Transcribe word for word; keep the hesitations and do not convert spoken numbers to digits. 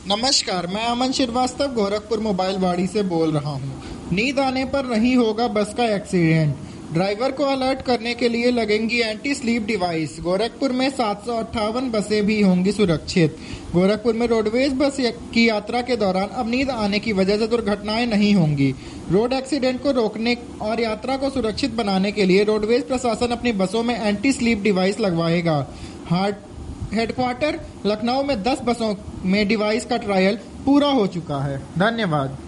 नमस्कार, मैं अमन श्रीवास्तव गोरखपुर मोबाइल वाड़ी से बोल रहा हूँ। नींद आने पर नहीं होगा बस का एक्सीडेंट। ड्राइवर को अलर्ट करने के लिए लगेंगी एंटी स्लीप डिवाइस। गोरखपुर में सात सौ अट्ठावन बसें भी होंगी सुरक्षित। गोरखपुर में रोडवेज बस की यात्रा के दौरान अब नींद आने की वजह से दुर्घटनाएं नहीं होंगी। रोड एक्सीडेंट को रोकने और यात्रा को सुरक्षित बनाने के लिए रोडवेज प्रशासन अपनी बसों में एंटी स्लीप डिवाइस लगवाएगा। हार्ट हेडक्वार्टर लखनऊ में दस बसों में डिवाइस का ट्रायल पूरा हो चुका है। धन्यवाद।